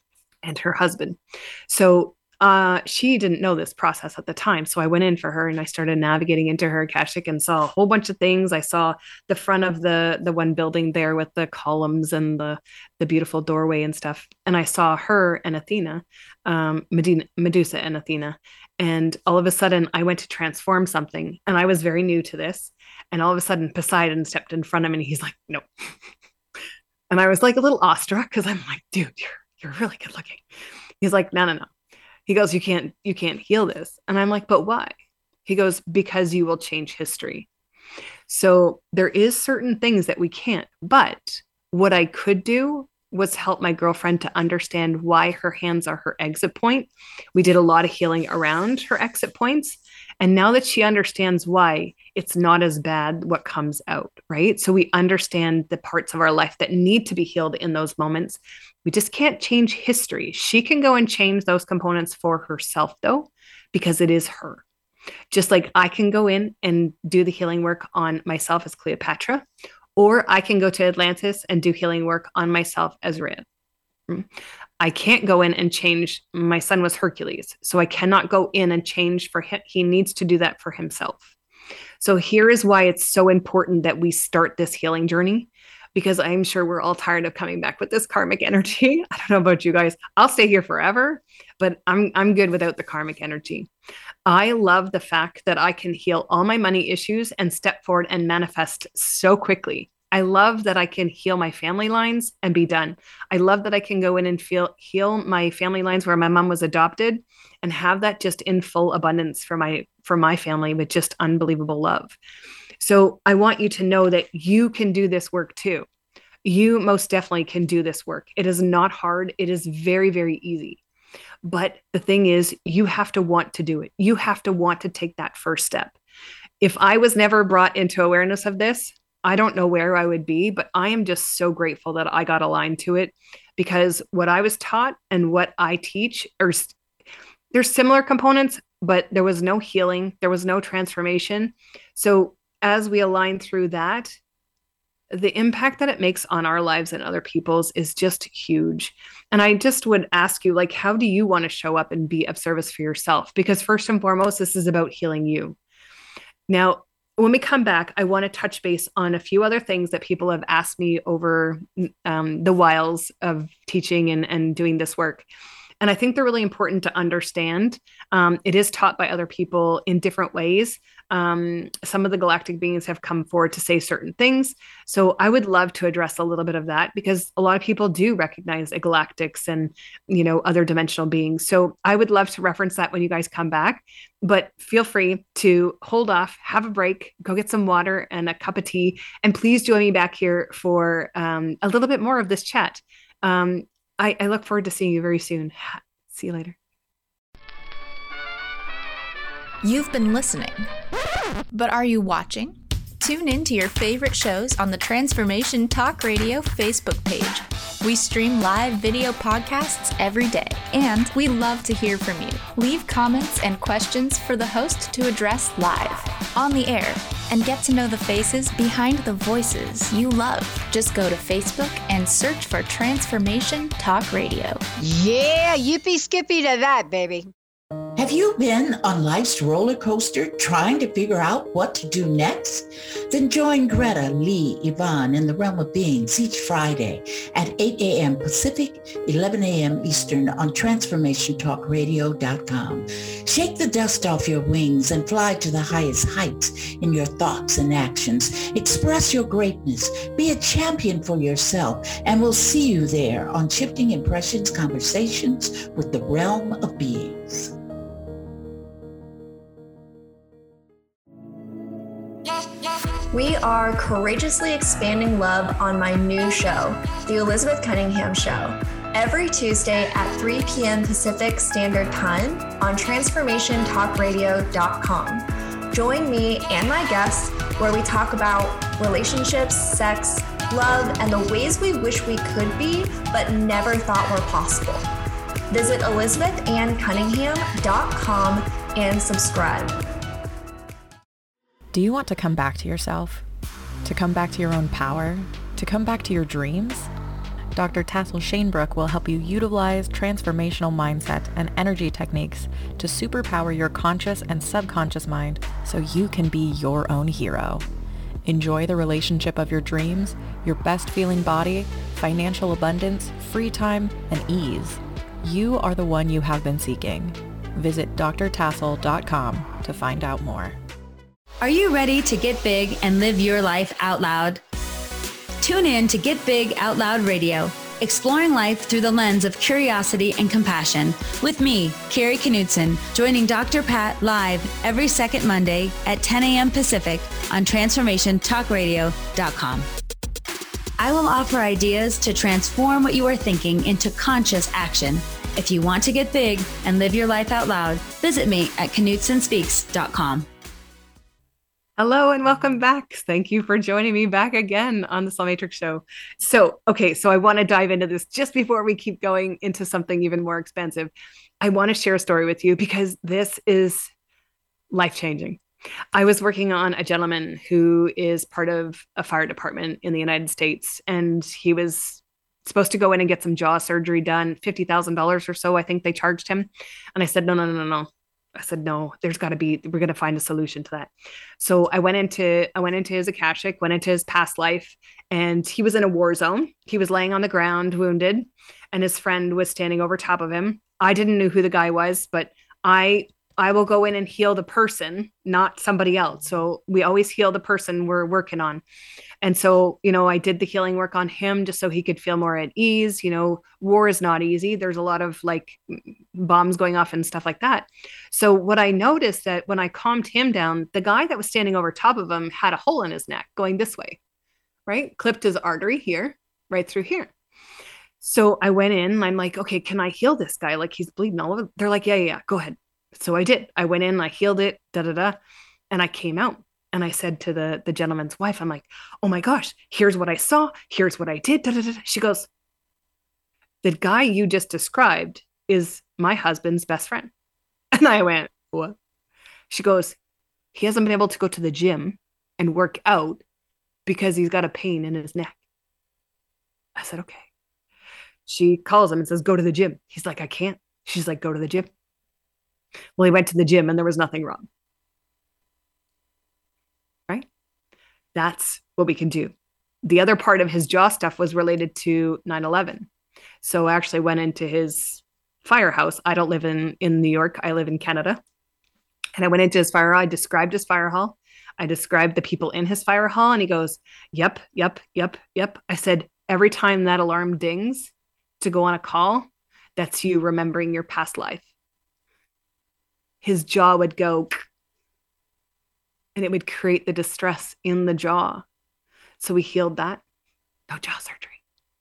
and her husband. So Uh, she didn't know this process at the time. So I went in for her and I started navigating into her Akashic and saw a whole bunch of things. I saw the front of the the one building there with the columns and the the beautiful doorway and stuff. And I saw her and Athena, um, Medina, Medusa and Athena. And all of a sudden I went to transform something and I was very new to this. And all of a sudden Poseidon stepped in front of me and he's like, no. And I was like a little awestruck because I'm like, dude, you're, you're really good looking. He's like, no, no, no. He goes, you can't, you can't heal this. And I'm like, but why? He goes, because you will change history. So there is certain things that we can't, but what I could do was help my girlfriend to understand why her hands are her exit point. We did a lot of healing around her exit points. And now that she understands why, it's not as bad what comes out, right? So we understand the parts of our life that need to be healed in those moments. We just can't change history. She can go and change those components for herself, though, because it is her. Just like I can go in and do the healing work on myself as Cleopatra, or I can go to Atlantis and do healing work on myself as Rhea. I can't go in and change. My son was Hercules, so I cannot go in and change for him. He needs to do that for himself. So here is why it's so important that we start this healing journey because I'm sure we're all tired of coming back with this karmic energy. I don't know about you guys. I'll stay here forever, but I'm I'm good without the karmic energy. I love the fact that I can heal all my money issues and step forward and manifest so quickly. I love that I can heal my family lines and be done. I love that I can go in and feel heal my family lines where my mom was adopted and have that just in full abundance for my for my family with just unbelievable love. So I want you to know that you can do this work too. You most definitely can do this work. It is not hard. It is very, very easy. But the thing is, you have to want to do it. You have to want to take that first step. If I was never brought into awareness of this, I don't know where I would be, but I am just so grateful that I got aligned to it, because what I was taught and what I teach are there's similar components, but there was no healing. There was no transformation. So as we align through that, the impact that it makes on our lives and other people's is just huge. And I just would ask you, like, how do you want to show up and be of service for yourself? Because first and foremost, this is about healing you. Now, when we come back, I want to touch base on a few other things that people have asked me over um, the whiles of teaching and, and doing this work. And I think they're really important to understand. Um, it is taught by other people in different ways. Um, some of the galactic beings have come forward to say certain things. So I would love to address a little bit of that, because a lot of people do recognize a galactics and, you know, other dimensional beings. So I would love to reference that when you guys come back, but feel free to hold off, have a break, go get some water and a cup of tea. And please join me back here for um, a little bit more of this chat. Um, I, I look forward to seeing you very soon. See you later. You've been listening, but are you watching? Tune in to your favorite shows on the Transformation Talk Radio Facebook page. We stream live video podcasts every day, and we love to hear from you. Leave comments and questions for the host to address live, on the air, and get to know the faces behind the voices you love. Just go to Facebook and search for Transformation Talk Radio. Yeah, yippee skippy to that, baby. Have you been on life's roller coaster trying to figure out what to do next? Then join Greta, Lee, Yvonne, and the Realm of Beings each Friday at eight a.m. Pacific, eleven a.m. Eastern on transformation talk radio dot com. Shake the dust off your wings and fly to the highest heights in your thoughts and actions. Express your greatness. Be a champion for yourself, and we'll see you there on Shifting Impressions Conversations with the Realm of Beings. We are courageously expanding love on my new show, The Elizabeth Cunningham Show, every Tuesday at three p.m. Pacific Standard Time on transformation talk radio dot com. Join me and my guests where we talk about relationships, sex, love, and the ways we wish we could be but never thought were possible. Visit elizabeth ann cunningham dot com and subscribe. Do you want to come back to yourself? To come back to your own power? To come back to your dreams? Doctor Tassel Shanebrook will help you utilize transformational mindset and energy techniques to superpower your conscious and subconscious mind so you can be your own hero. Enjoy the relationship of your dreams, your best feeling body, financial abundance, free time, and ease. You are the one you have been seeking. Visit d r tassel dot com to find out more. Are you ready to get big and live your life out loud? Tune in to Get Big Out Loud Radio, exploring life through the lens of curiosity and compassion, with me, Carrie Knudsen, joining Doctor Pat live every second Monday at ten a.m. Pacific on transformation talk radio dot com. I will offer ideas to transform what you are thinking into conscious action. If you want to get big and live your life out loud, visit me at knudsen speaks dot com. Hello and welcome back. Thank you for joining me back again on the Soul Matrix Show. So, okay, so I want to dive into this just before we keep going into something even more expansive. I want to share a story with you because this is life-changing. I was working on a gentleman who is part of a fire department in the United States, and he was supposed to go in and get some jaw surgery done, fifty thousand dollars or so, I think they charged him. And I said, no, no, no, no, no. I said, no, there's got to be, we're going to find a solution to that. So I went into, I went into his Akashic, went into his past life, and he was in a war zone. He was laying on the ground, wounded, and his friend was standing over top of him. I didn't know who the guy was, but I, I will go in and heal the person, not somebody else. So we always heal the person we're working on. And so, you know, I did the healing work on him just so he could feel more at ease. You know, war is not easy. There's a lot of like bombs going off and stuff like that. So what I noticed that when I calmed him down, the guy that was standing over top of him had a hole in his neck going this way, right? Clipped his artery here, right through here. So I went in and I'm like, okay, can I heal this guy? Like he's bleeding all over. They're like, yeah, yeah, yeah, go ahead. So I did. I went in, I healed it, da, da, da. And I came out. And I said to the, the gentleman's wife, I'm like, oh my gosh, here's what I saw. Here's what I did. Da, da, da. She goes, the guy you just described is my husband's best friend. And I went, what? She goes, he hasn't been able to go to the gym and work out because he's got a pain in his neck. I said, okay. She calls him and says, go to the gym. He's like, I can't. She's like, go to the gym. Well, he went to the gym and there was nothing wrong. Right? That's what we can do. The other part of his jaw stuff was related to nine eleven. So I actually went into his firehouse. I don't live in, in New York. I live in Canada. And I went into his fire hall. I described his fire hall. I described the people in his fire hall. And he goes, yep, yep, yep, yep. I said, every time that alarm dings to go on a call, that's you remembering your past life. His jaw would go, and it would create the distress in the jaw. So we healed that. No jaw surgery.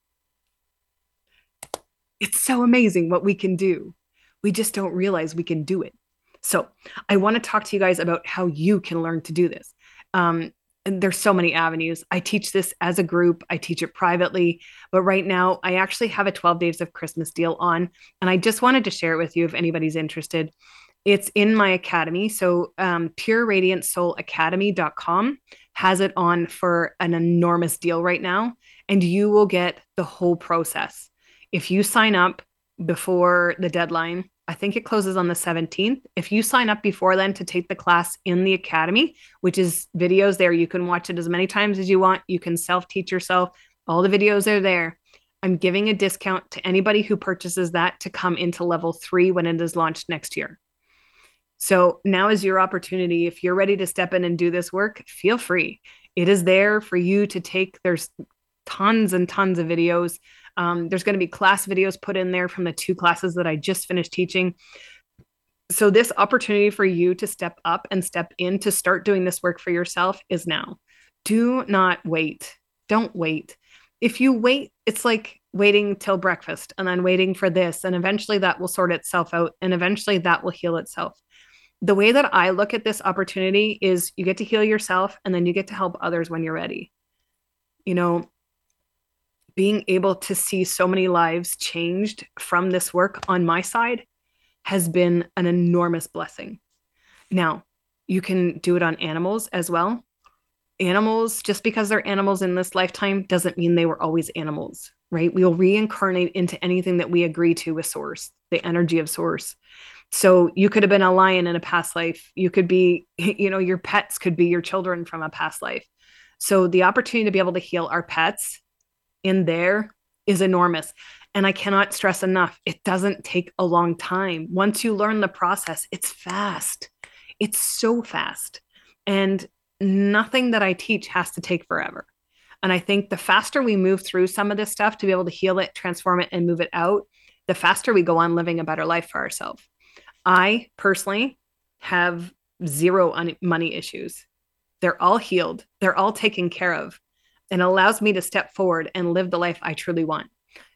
It's so amazing what we can do. We just don't realize we can do it. So I want to talk to you guys about how you can learn to do this. Um, and there's so many avenues. I teach this as a group. I teach it privately. But right now, I actually have a twelve Days of Christmas deal on. And I just wanted to share it with you if anybody's interested. It's in my academy. So um, pure radiant soul academy dot com has it on for an enormous deal right now. And you will get the whole process. If you sign up before the deadline, I think it closes on the seventeenth. If you sign up before then to take the class in the academy, which is videos there, you can watch it as many times as you want. You can self-teach yourself. All the videos are there. I'm giving a discount to anybody who purchases that to come into level three when it is launched next year. So now is your opportunity. If you're ready to step in and do this work, feel free. It is there for you to take. There's tons and tons of videos. Um, there's going to be class videos put in there from the two classes that I just finished teaching. So this opportunity for you to step up and step in to start doing this work for yourself is now. Do not wait. Don't wait. If you wait, it's like waiting till breakfast and then waiting for this. And eventually that will sort itself out. And eventually that will heal itself. The way that I look at this opportunity is you get to heal yourself and then you get to help others when you're ready. You know, being able to see so many lives changed from this work on my side has been an enormous blessing. Now, you can do it on animals as well. Animals, just because they're animals in this lifetime doesn't mean they were always animals, right? We will reincarnate into anything that we agree to with Source, the energy of Source. So you could have been a lion in a past life. You could be, you know, your pets could be your children from a past life. So the opportunity to be able to heal our pets in there is enormous. And I cannot stress enough, it doesn't take a long time. Once you learn the process, it's fast. It's so fast. And nothing that I teach has to take forever. And I think the faster we move through some of this stuff to be able to heal it, transform it, and move it out, the faster we go on living a better life for ourselves. I personally have zero un- money issues. They're all healed. They're all taken care of. And it allows me to step forward and live the life I truly want.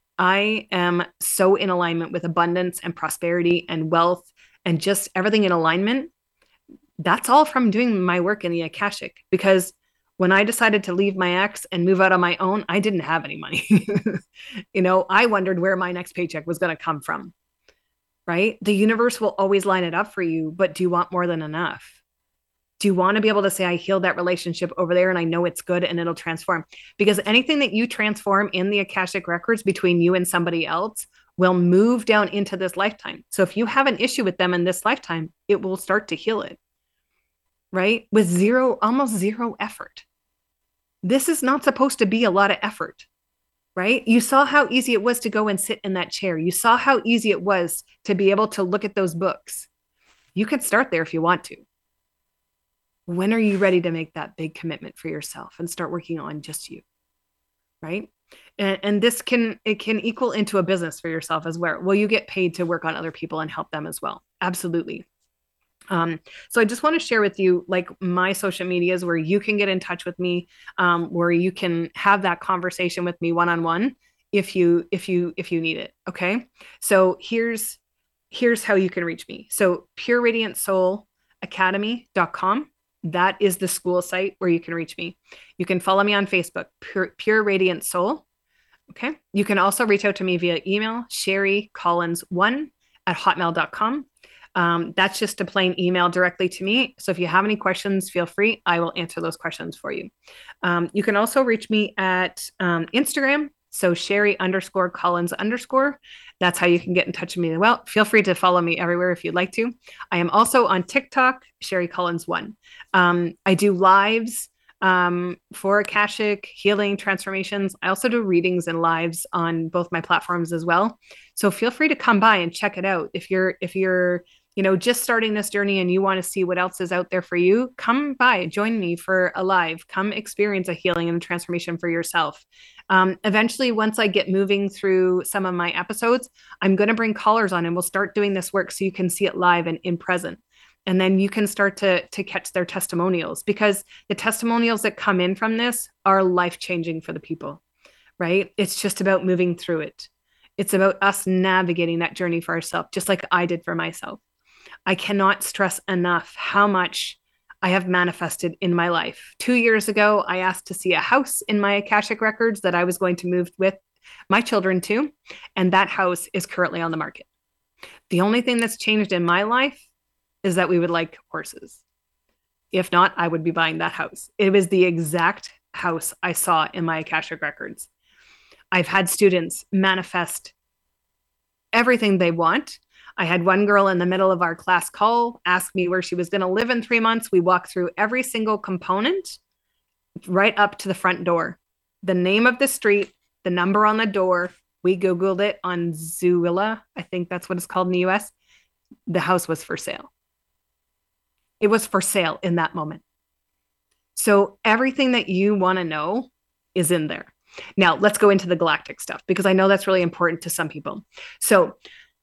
I am so in alignment with abundance and prosperity and wealth and just everything in alignment. That's all from doing my work in the Akashic. Because when I decided to leave my ex and move out on my own, I didn't have any money. You know, I wondered where my next paycheck was going to come from. Right? The universe will always line it up for you, but do you want more than enough? Do you want to be able to say, I healed that relationship over there and I know it's good and it'll transform? Because anything that you transform in the Akashic records between you and somebody else will move down into this lifetime. So if you have an issue with them in this lifetime, it will start to heal it, right? With zero, almost zero effort. This is not supposed to be a lot of effort, right? You saw how easy it was to go and sit in that chair. You saw how easy it was to be able to look at those books. You can start there if you want to. When are you ready to make that big commitment for yourself and start working on just you, right? And, and this can, it can equal into a business for yourself as well. Will you get paid to work on other people and help them as well? Absolutely. Um, so I just want to share with you like my social medias where you can get in touch with me, um, where you can have that conversation with me one-on-one if you, if you, if you need it. Okay. So here's, here's how you can reach me. So pure radiant soul academy dot com. That is the school site where you can reach me. You can follow me on Facebook, Pure, Pure Radiant Soul. Okay. You can also reach out to me via email, sherry collins one at hotmail dot com. Um, that's just a plain email directly to me. So if you have any questions, feel free. I will answer those questions for you. Um, you can also reach me at um, Instagram. So Sherry underscore Collins underscore. That's how you can get in touch with me. Well, feel free to follow me everywhere if you'd like to. I am also on TikTok, Sherry Collins one. Um, I do lives um, for Akashic healing transformations. I also do readings and lives on both my platforms as well. So feel free to come by and check it out. If you're, if you're, you know, just starting this journey and you want to see what else is out there for you, come by, join me for a live, come experience a healing and a transformation for yourself. Um, eventually, once I get moving through some of my episodes, I'm going to bring callers on and we'll start doing this work so you can see it live and in present. And then you can start to, to catch their testimonials, because the testimonials that come in from this are life-changing for the people, right? It's just about moving through it. It's about us navigating that journey for ourselves, just like I did for myself. I cannot stress enough how much I have manifested in my life. Two years ago, I asked to see a house in my Akashic records that I was going to move with my children to, and that house is currently on the market. The only thing that's changed in my life is that we would like horses. If not, I would be buying that house. It was the exact house I saw in my Akashic records. I've had students manifest everything they want. I had one girl in the middle of our class call, ask me where she was going to live in three months. We walked through every single component right up to the front door. The name of the street, the number on the door. We Googled it on Zillow. I think that's what it's called in the U S. The house was for sale. It was for sale in that moment. So everything that you want to know is in there. Now let's go into the galactic stuff, because I know that's really important to some people. So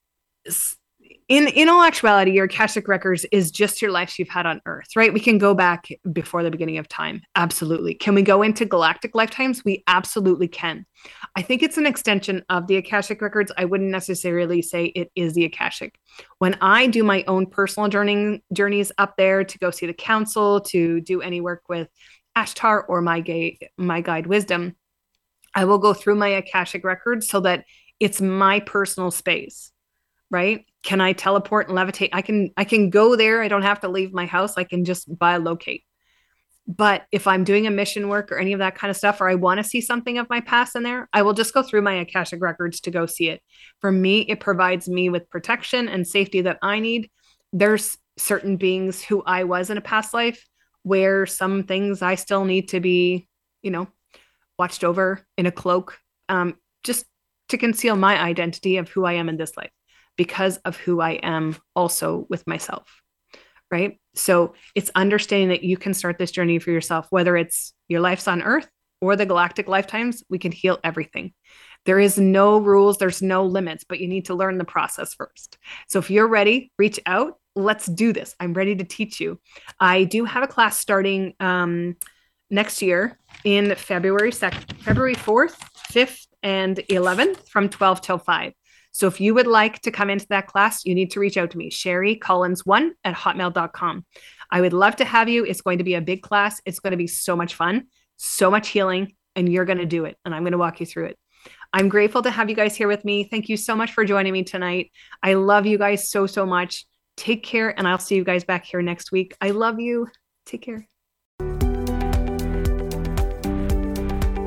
In, in all actuality, your Akashic records is just your lives you've had on Earth, right? We can go back before the beginning of time. Absolutely. Can we go into galactic lifetimes? We absolutely can. I think it's an extension of the Akashic records. I wouldn't necessarily say it is the Akashic. When I do my own personal journey, journeys up there to go see the council, to do any work with Ashtar or my, gay, my guide wisdom, I will go through my Akashic records so that it's my personal space. Right? Can I teleport and levitate? I can, I can go there. I don't have to leave my house. I can just biolocate. But if I'm doing a mission work or any of that kind of stuff, or I want to see something of my past in there, I will just go through my Akashic records to go see it. For me, it provides me with protection and safety that I need. There's certain beings who I was in a past life where some things I still need to be, you know, watched over in a cloak, um, just to conceal my identity of who I am in this life, because of who I am also with myself, right? So it's understanding that you can start this journey for yourself, whether it's your life's on Earth or the galactic lifetimes. We can heal everything. There is no rules, there's no limits, but you need to learn the process first. So if you're ready, reach out. Let's do this. I'm ready to teach you. I do have a class starting um, next year in February second, February fourth, fifth, and eleventh from twelve till five. So if you would like to come into that class, you need to reach out to me, sherry collins one at hotmail dot com. I would love to have you. It's going to be a big class. It's going to be so much fun, so much healing, and you're going to do it. And I'm going to walk you through it. I'm grateful to have you guys here with me. Thank you so much for joining me tonight. I love you guys so, so much. Take care, and I'll see you guys back here next week. I love you. Take care.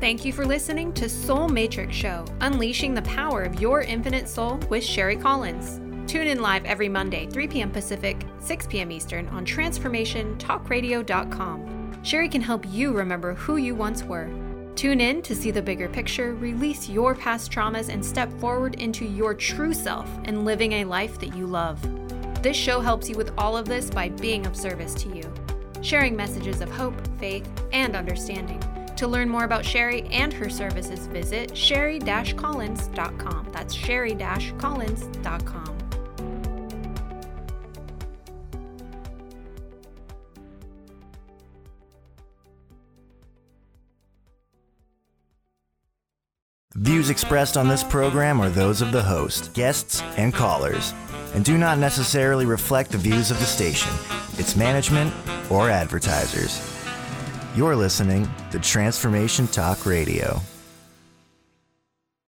Thank you for listening to Soul Matrix Show, unleashing the power of your infinite soul with Sherry Collins. Tune in live every Monday, three p.m. Pacific, six p.m. Eastern on transformation talk radio dot com. Sherry can help you remember who you once were. Tune in to see the bigger picture, release your past traumas, and step forward into your true self and living a life that you love. This show helps you with all of this by being of service to you, sharing messages of hope, faith, and understanding. To learn more about Sherry and her services, visit sherry dash collins dot com. That's sherry dash collins dot com. Views expressed on this program are those of the host, guests, and callers, and do not necessarily reflect the views of the station, its management, or advertisers. You're listening to Transformation Talk Radio.